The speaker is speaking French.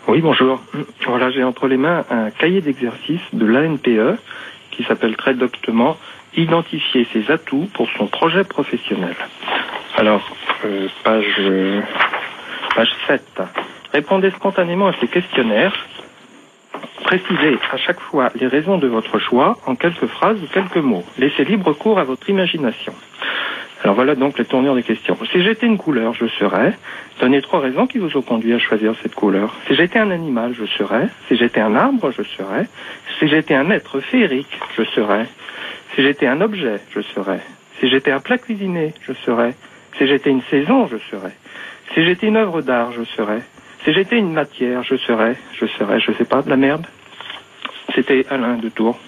Oui, bonjour. Voilà, j'ai entre les mains un cahier d'exercice de l'ANPE qui s'appelle très doctement « Identifier ses atouts pour son projet professionnel ». Alors, page 7. Répondez spontanément à ces questionnaires. Précisez à chaque fois les raisons de votre choix en quelques phrases ou quelques mots. Laissez libre cours à votre imagination. Alors voilà donc les tournures des questions. Si j'étais une couleur, je serais. Donnez 3 raisons qui vous ont conduit à choisir cette couleur. Si j'étais un animal, je serais. Si j'étais un arbre, je serais. Si j'étais un être féerique, je serais. Si j'étais un objet, je serais. Si j'étais un plat cuisiné, je serais. Si j'étais une saison, je serais. Si j'étais une œuvre d'art, je serais. Si j'étais une matière, je serais. Je sais pas, de la merde. C'était Alain de Tours.